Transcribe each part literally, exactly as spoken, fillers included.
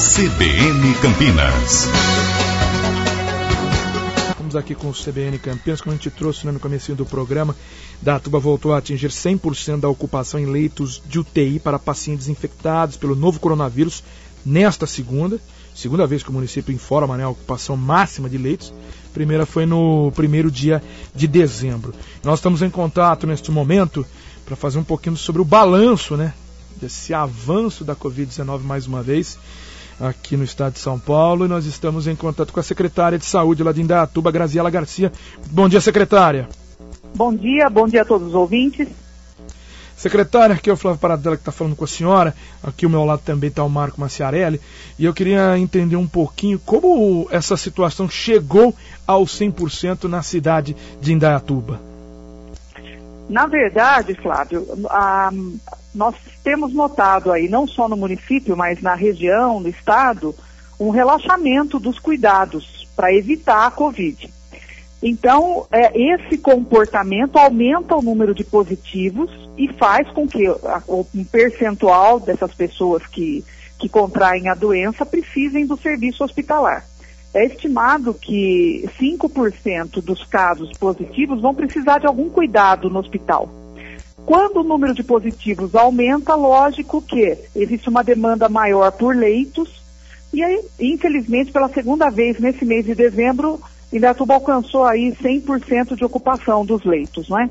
C B N Campinas. Estamos aqui com o C B N Campinas, como a gente trouxe, né, no comecinho do programa. Indaiatuba voltou a atingir cem por cento da ocupação em leitos de U T I para pacientes infectados pelo novo coronavírus nesta segunda. Segunda vez que o município informa, né, a ocupação máxima de leitos. A primeira foi no primeiro dia de dezembro. Nós estamos em contato neste momento para fazer um pouquinho sobre o balanço, né, desse avanço da covid dezenove mais uma vez aqui no estado de São Paulo. E nós estamos em contato com a secretária de saúde lá de Indaiatuba, Graziela Garcia. Bom dia, secretária. Bom dia, bom dia a todos os ouvintes. Secretária, aqui é o Flávio Paradela que está falando com a senhora. Aqui ao meu lado também está o Marco Maciarelli. E eu queria entender um pouquinho como essa situação chegou ao cem por cento na cidade de Indaiatuba. Na verdade, Flávio, a, nós temos notado aí, não só no município, mas na região, no estado, um relaxamento dos cuidados para evitar a Covid. Então, é, esse comportamento aumenta o número de positivos e faz com que a, um percentual dessas pessoas que, que contraem a doença precisem do serviço hospitalar. É estimado que cinco por cento dos casos positivos vão precisar de algum cuidado no hospital. Quando o número de positivos aumenta, lógico que existe uma demanda maior por leitos, e aí, infelizmente, pela segunda vez nesse mês de dezembro, Indaiatuba alcançou aí cem por cento de ocupação dos leitos, não é?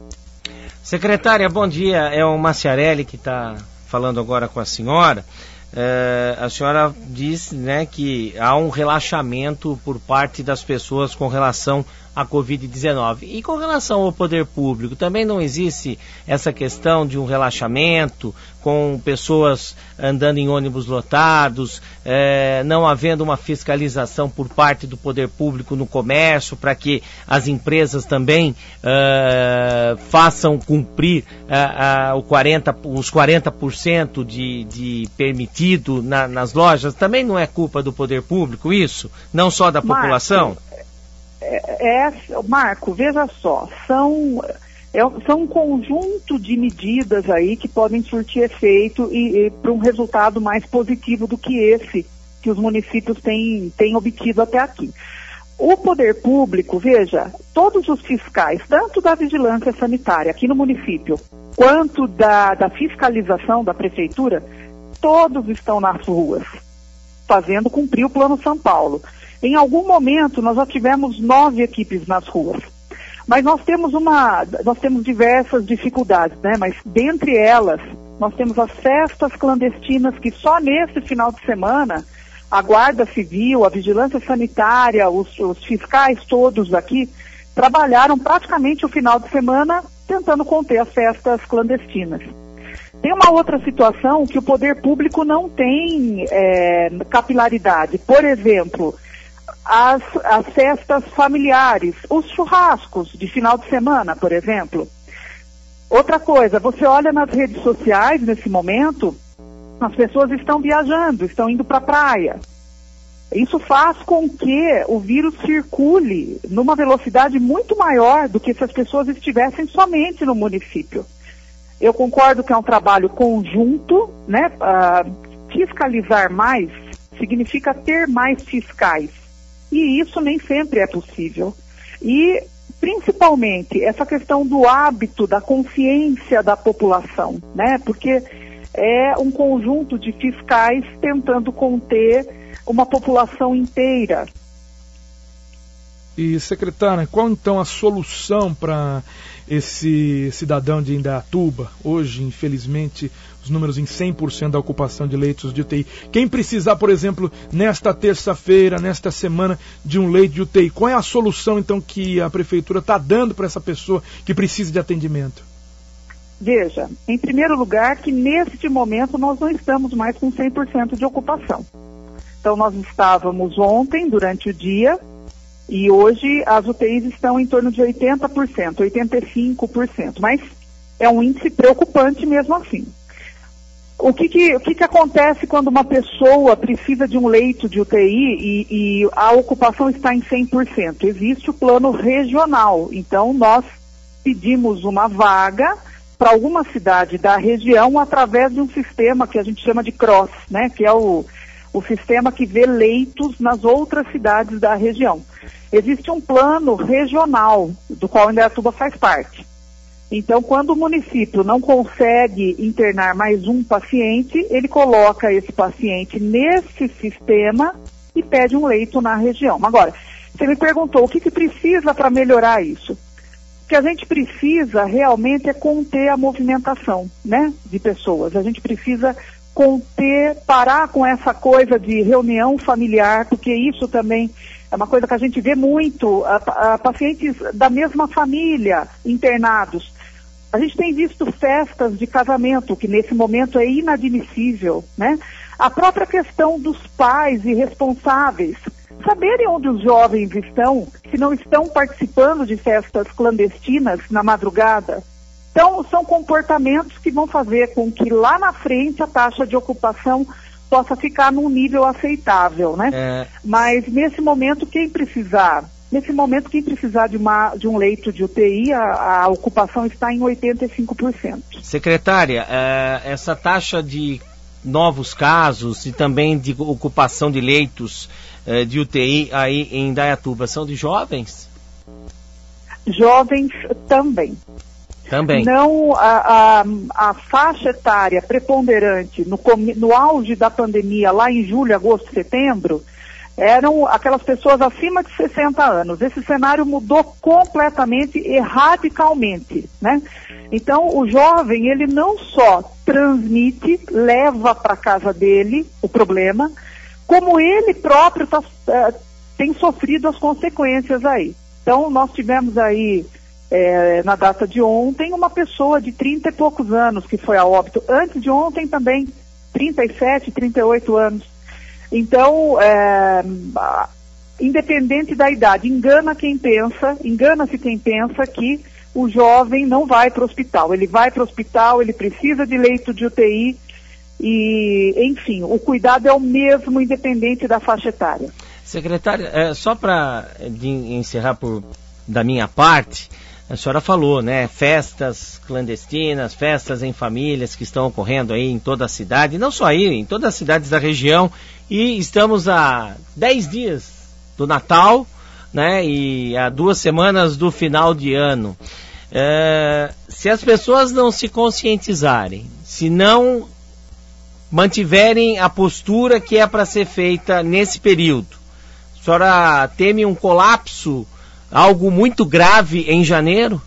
Secretária, bom dia. É o Maciarelli que está falando agora com a senhora. É, a senhora disse, né, que há um relaxamento por parte das pessoas com relação à covid dezenove. E com relação ao poder público, também não existe essa questão de um relaxamento, com pessoas andando em ônibus lotados, é, não havendo uma fiscalização por parte do poder público no comércio, para que as empresas também é, façam cumprir é, é, o quarenta, os quarenta por cento de, de permitido na, nas lojas? Também não é culpa do poder público isso? Não só da população? Marco, é, é, Marco, veja só, são... É, são um conjunto de medidas aí que podem surtir efeito e, e para um resultado mais positivo do que esse que os municípios têm, têm obtido até aqui. O poder público, veja, todos os fiscais, tanto da vigilância sanitária aqui no município, quanto da, da fiscalização da prefeitura, todos estão nas ruas, fazendo cumprir o Plano São Paulo. Em algum momento nós já tivemos nove equipes nas ruas. Mas nós temos uma, nós temos diversas dificuldades, né? Mas dentre elas, nós temos as festas clandestinas que só nesse final de semana, a Guarda Civil, a Vigilância Sanitária, os, os fiscais todos aqui, trabalharam praticamente o final de semana tentando conter as festas clandestinas. Tem uma outra situação que o poder público não tem é, capilaridade. Por exemplo, As, as festas familiares, os churrascos de final de semana, por exemplo. Outra coisa, você olha nas redes sociais nesse momento, as pessoas estão viajando, estão indo para a praia. Isso faz com que o vírus circule numa velocidade muito maior do que se as pessoas estivessem somente no município. Eu concordo que é um trabalho conjunto, né? Uh, fiscalizar mais significa ter mais fiscais. E isso nem sempre é possível. E, principalmente, essa questão do hábito, da consciência da população, né? Porque é um conjunto de fiscais tentando conter uma população inteira. E, secretária, qual então a solução para esse cidadão de Indaiatuba? Hoje, infelizmente, os números em cem por cento da ocupação de leitos de U T I. Quem precisar, por exemplo, nesta terça-feira, nesta semana, de um leito de U T I, qual é a solução, então, que a prefeitura está dando para essa pessoa que precisa de atendimento? Veja, em primeiro lugar, que neste momento nós não estamos mais com cem por cento de ocupação. Então, nós estávamos ontem, durante o dia, e hoje as U T Is estão em torno de oitenta por cento, oitenta e cinco por cento, mas é um índice preocupante mesmo assim. O que que, o que que acontece quando uma pessoa precisa de um leito de U T I e, e a ocupação está em cem por cento? Existe o plano regional, então nós pedimos uma vaga para alguma cidade da região através de um sistema que a gente chama de CROSS, né, que é o o sistema que vê leitos nas outras cidades da região. Existe um plano regional, do qual Indaiatuba faz parte. Então, quando o município não consegue internar mais um paciente, ele coloca esse paciente nesse sistema e pede um leito na região. Agora, você me perguntou o que, que precisa para melhorar isso. O que a gente precisa realmente é conter a movimentação, né, de pessoas. A gente precisa conter, parar com essa coisa de reunião familiar, porque isso também é uma coisa que a gente vê muito, a, a pacientes da mesma família internados. A gente tem visto festas de casamento, que nesse momento é inadmissível, né? A própria questão dos pais irresponsáveis, saberem onde os jovens estão, se não estão participando de festas clandestinas na madrugada. Então, são comportamentos que vão fazer com que lá na frente a taxa de ocupação possa ficar num nível aceitável, né? É... Mas nesse momento, quem precisar, nesse momento, quem precisar de, uma, de um leito de U T I, a, a ocupação está em oitenta e cinco por cento. Secretária, é, essa taxa de novos casos e também de ocupação de leitos é, de U T I aí em Indaiatuba são de jovens? Jovens também. Também. Não, a, a, a faixa etária preponderante no, no auge da pandemia, lá em julho, agosto, setembro, eram aquelas pessoas acima de sessenta anos. Esse cenário mudou completamente e radicalmente, né? Então, o jovem, ele não só transmite, leva para casa dele o problema, como ele próprio tá, uh, tem sofrido as consequências aí. Então, nós tivemos aí, É, na data de ontem, uma pessoa de trinta e poucos anos que foi a óbito. Antes de ontem também, trinta e sete, trinta e oito anos. Então, é, independente da idade, engana quem pensa, engana-se quem pensa que o jovem não vai para o hospital. Ele vai para o hospital, ele precisa de leito de U T I e, enfim, o cuidado é o mesmo, independente da faixa etária. Secretária, é, só para encerrar por, da minha parte, a senhora falou, né, festas clandestinas, festas em famílias que estão ocorrendo aí em toda a cidade, não só aí, em todas as cidades da região, e estamos há dez dias do Natal, né, e há duas semanas do final de ano. É, se as pessoas não se conscientizarem, se não mantiverem a postura que é para ser feita nesse período, a senhora teme um colapso, algo muito grave em janeiro?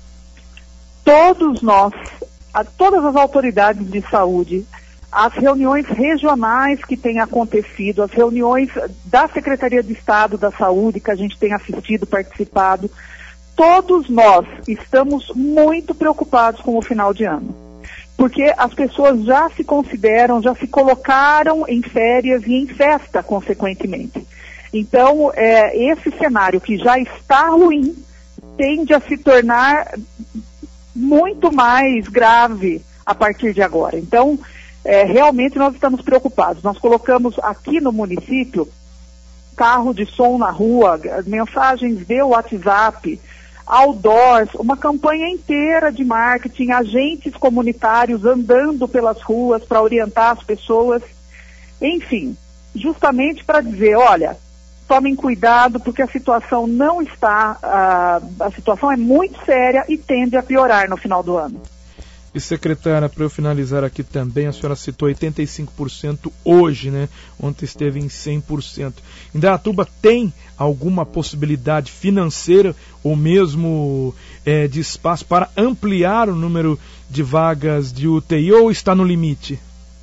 Todos nós, a, todas as autoridades de saúde, as reuniões regionais que têm acontecido, as reuniões da Secretaria de Estado da Saúde que a gente tem assistido, participado, todos nós estamos muito preocupados com o final de ano. Porque as pessoas já se consideram, já se colocaram em férias e em festa, consequentemente. Então, é, esse cenário que já está ruim tende a se tornar muito mais grave a partir de agora. Então, é, realmente nós estamos preocupados. Nós colocamos aqui no município carro de som na rua, mensagens de WhatsApp, outdoors, uma campanha inteira de marketing, agentes comunitários andando pelas ruas para orientar as pessoas. Enfim, justamente para dizer, olha, tomem cuidado porque a situação não está, uh, a situação é muito séria e tende a piorar no final do ano. E secretária, para eu finalizar aqui também, a senhora citou oitenta e cinco por cento hoje, né? Ontem esteve em cem por cento. Indaiatuba tem alguma possibilidade financeira ou mesmo é, de espaço para ampliar o número de vagas de U T I ou está no limite?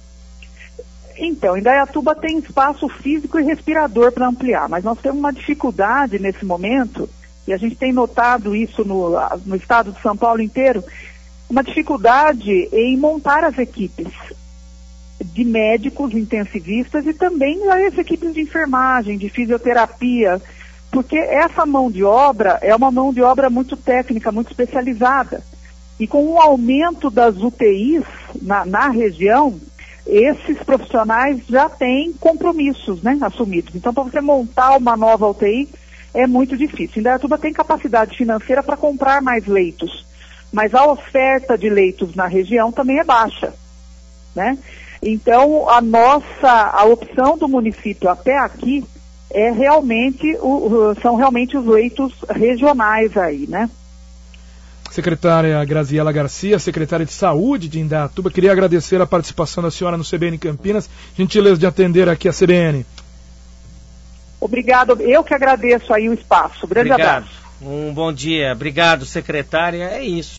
Então, Indaiatuba tem espaço físico e respirador para ampliar, mas nós temos uma dificuldade nesse momento, e a gente tem notado isso no, no estado de São Paulo inteiro, uma dificuldade em montar as equipes de médicos intensivistas e também as equipes de enfermagem, de fisioterapia, porque essa mão de obra é uma mão de obra muito técnica, muito especializada. E com o aumento das U T Is na, na região, esses profissionais já têm compromissos, né, assumidos. Então, para você montar uma nova U T I é muito difícil. Indaiatuba tem capacidade financeira para comprar mais leitos, mas a oferta de leitos na região também é baixa, né? Então, a nossa, a opção do município até aqui é realmente, o, o, são realmente os leitos regionais aí, né? Secretária Graziela Garcia, secretária de Saúde de Indaiatuba, queria agradecer a participação da senhora no C B N Campinas, gentileza de atender aqui a C B N. Obrigado, eu que agradeço aí o espaço. Grande Obrigado. abraço. Um bom dia. Obrigado, secretária. É isso.